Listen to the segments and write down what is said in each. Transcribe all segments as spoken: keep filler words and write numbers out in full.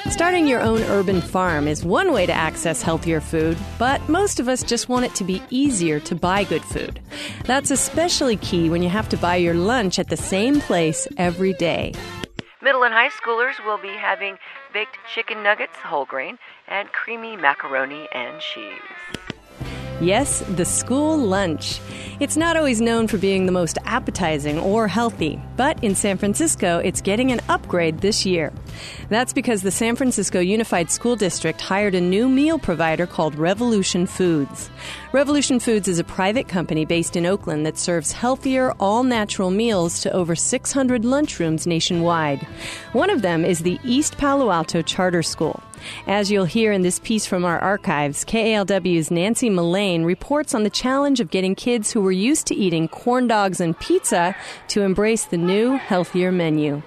Starting your own urban farm is one way to access healthier food, but most of us just want it to be easier to buy good food. That's especially key when you have to buy your lunch at the same place every day. Middle and high schoolers will be having baked chicken nuggets, whole grain, and creamy macaroni and cheese. Yes, the school lunch. It's not always known for being the most appetizing or healthy, but in San Francisco, it's getting an upgrade this year. That's because the San Francisco Unified School District hired a new meal provider called Revolution Foods. Revolution Foods is a private company based in Oakland that serves healthier, all-natural meals to over six hundred lunchrooms nationwide. One of them is the East Palo Alto Charter School. As you'll hear in this piece from our archives, K A L W's Nancy Mullane reports on the challenge of getting kids who were used to eating corn dogs and pizza to embrace the new, healthier menu.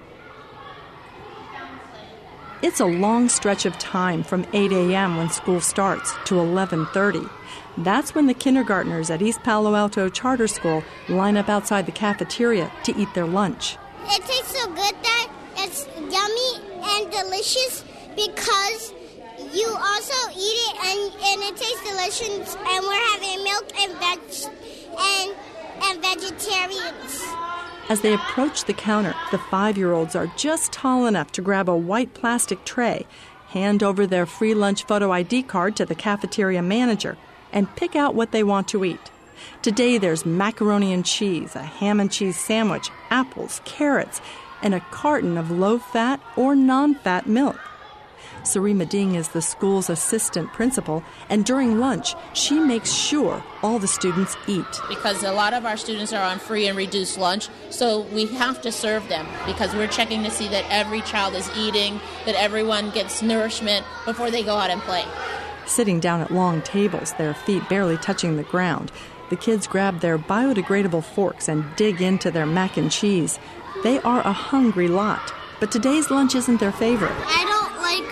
It's a long stretch of time from eight a.m. when school starts to eleven thirty. That's when the kindergartners at East Palo Alto Charter School line up outside the cafeteria to eat their lunch. It tastes so good that it's yummy and delicious because you also eat it and, and it tastes delicious, and we're having milk and veg and and vegetarians. As they approach the counter, the five-year-olds are just tall enough to grab a white plastic tray, hand over their free lunch photo I D card to the cafeteria manager, and pick out what they want to eat. Today there's macaroni and cheese, a ham and cheese sandwich, apples, carrots, and a carton of low-fat or non-fat milk. Sari Meding is the school's assistant principal, and during lunch, she makes sure all the students eat. Because a lot of our students are on free and reduced lunch, so we have to serve them because we're checking to see that every child is eating, that everyone gets nourishment before they go out and play. Sitting down at long tables, their feet barely touching the ground, the kids grab their biodegradable forks and dig into their mac and cheese. They are a hungry lot, but today's lunch isn't their favorite. I don't like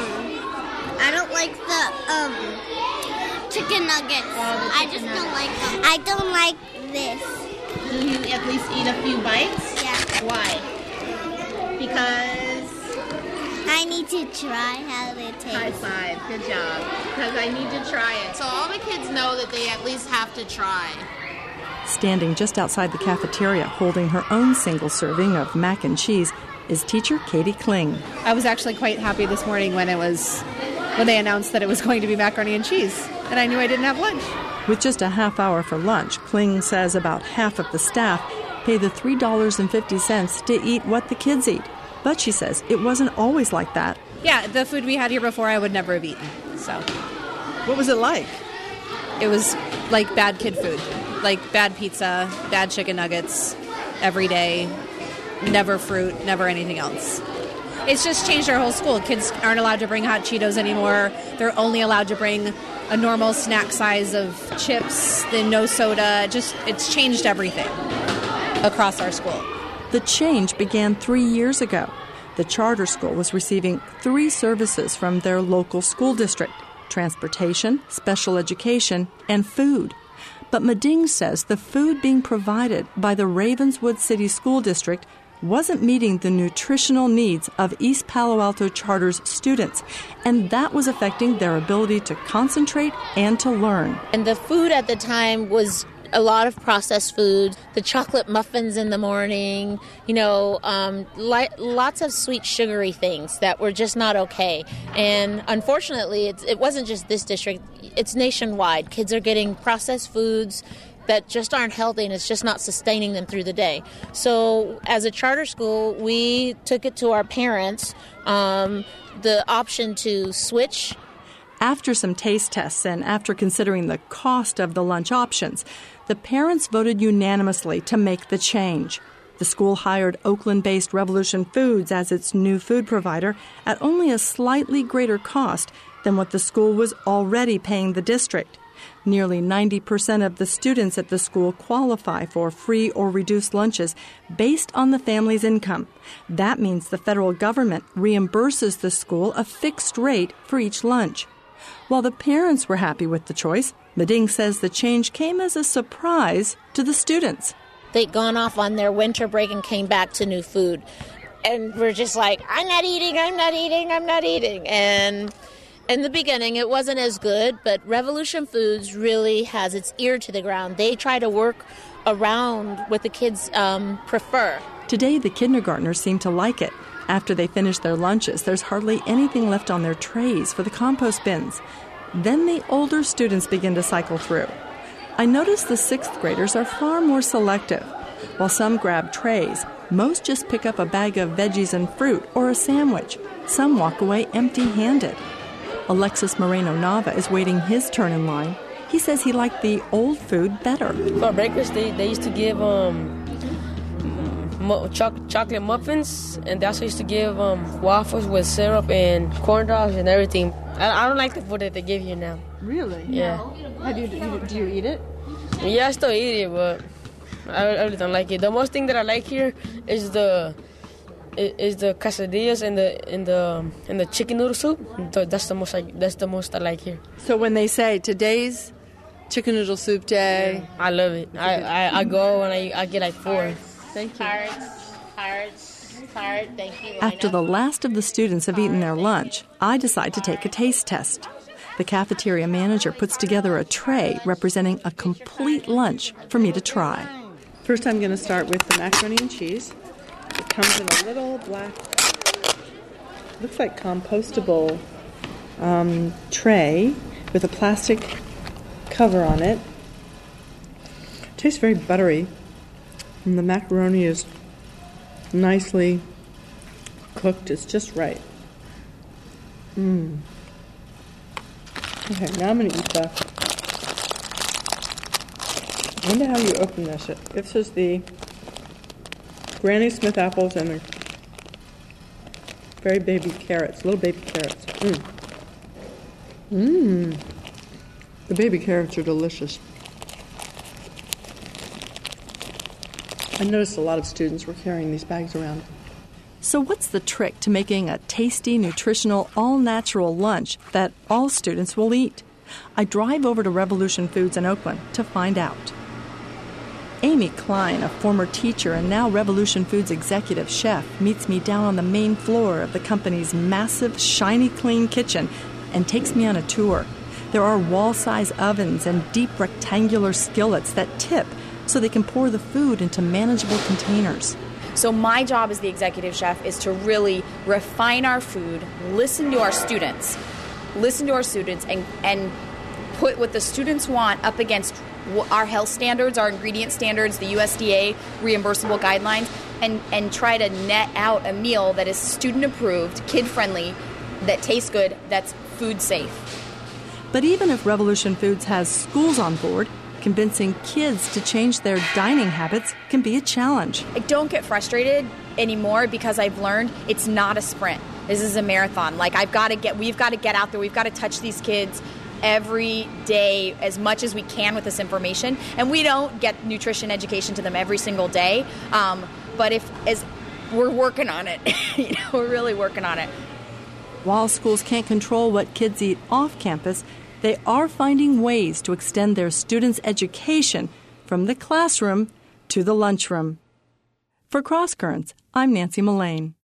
I don't like the um, chicken nuggets. Oh, I just don't like them. I don't like this. Do you at least eat a few bites? Yeah. Why? Because I need to try how they taste. high five. Good job. Because I need to try it. So all the kids know that they at least have to try. Standing just outside the cafeteria, holding her own single serving of mac and cheese, is teacher Katie Kling. I was actually quite happy this morning when it was when they announced that it was going to be macaroni and cheese, and I knew I didn't have lunch. With just a half hour for lunch, Kling says about half of the staff pay the three dollars and fifty cents to eat what the kids eat. But she says it wasn't always like that. Yeah, the food we had here before I would never have eaten. So, what was it like? It was like bad kid food, like bad pizza, bad chicken nuggets every day. Never fruit, never anything else. It's just changed our whole school. Kids aren't allowed to bring hot Cheetos anymore. They're only allowed to bring a normal snack size of chips, then no soda. Just it's changed everything across our school. The change began three years ago. The charter school was receiving three services from their local school district: transportation, special education, and food. But Meding says the food being provided by the Ravenswood City School District wasn't meeting the nutritional needs of East Palo Alto Charter's students, and that was affecting their ability to concentrate and to learn. And the food at the time was a lot of processed food, the chocolate muffins in the morning, you know, um, li- lots of sweet, sugary things that were just not okay. And unfortunately, it's, it wasn't just this district, it's nationwide. Kids are getting processed foods that just aren't healthy, and it's just not sustaining them through the day. So as a charter school, we took it to our parents, um, the option to switch. After some taste tests and after considering the cost of the lunch options, the parents voted unanimously to make the change. The school hired Oakland-based Revolution Foods as its new food provider at only a slightly greater cost than what the school was already paying the district. Nearly ninety percent of the students at the school qualify for free or reduced lunches based on the family's income. That means the federal government reimburses the school a fixed rate for each lunch. While the parents were happy with the choice, Meding says the change came as a surprise to the students. They'd gone off on their winter break and came back to new food. And we're just like, I'm not eating, I'm not eating, I'm not eating. And in the beginning, it wasn't as good, but Revolution Foods really has its ear to the ground. They try to work around what the kids um, prefer. Today, the kindergartners seem to like it. After they finish their lunches, there's hardly anything left on their trays for the compost bins. Then the older students begin to cycle through. I notice the sixth graders are far more selective. While some grab trays, most just pick up a bag of veggies and fruit or a sandwich. Some walk away empty-handed. Alexis Moreno-Nava is waiting his turn in line. He says he liked the old food better. For breakfast, they, they used to give um, mo- cho- chocolate muffins, and they also used to give um, waffles with syrup and corn dogs and everything. I, I don't like the food that they give you now. Really? Yeah. Have you, do, do you eat it? Yeah, I still eat it, but I, I really don't like it. The most thing that I like here is the is the quesadillas and the and the and the chicken noodle soup. That's the most I, that's the most I like here. So when they say today's chicken noodle soup day, I love it. I, I, I go and I, I get like four. Thank you. Hearts, hearts, heart, thank you. After the last of the students have eaten their lunch, I decide to take a taste test. The cafeteria manager puts together a tray representing a complete lunch for me to try. First I'm going to start with the macaroni and cheese. It comes in a little black, looks like compostable um, tray with a plastic cover on it. Tastes very buttery, and the macaroni is nicely cooked. It's just right. Mmm. Okay, now I'm going to eat the... I wonder how you open this. This is the Granny Smith apples and the very baby carrots, little baby carrots. Mmm. Mmm. The baby carrots are delicious. I noticed a lot of students were carrying these bags around. So what's the trick to making a tasty, nutritional, all-natural lunch that all students will eat? I drive over to Revolution Foods in Oakland to find out. Amy Klein, a former teacher and now Revolution Foods executive chef, meets me down on the main floor of the company's massive, shiny clean kitchen and takes me on a tour. There are wall-size ovens and deep rectangular skillets that tip so they can pour the food into manageable containers. So my job as the executive chef is to really refine our food, listen to our students, listen to our students, and, and put what the students want up against our health standards, our ingredient standards, the U S D A reimbursable guidelines, and, and try to net out a meal that is student-approved, kid-friendly, that tastes good, that's food safe. But even if Revolution Foods has schools on board, convincing kids to change their dining habits can be a challenge. I don't get frustrated anymore because I've learned it's not a sprint. This is a marathon. Like I've got to get, we've got to get out there. We've got to touch these kids every day as much as we can with this information. And we don't get nutrition education to them every single day. Um, but if as we're working on it, you know, we're really working on it. While schools can't control what kids eat off campus, they are finding ways to extend their students' education from the classroom to the lunchroom. For Cross Currents, I'm Nancy Mullane.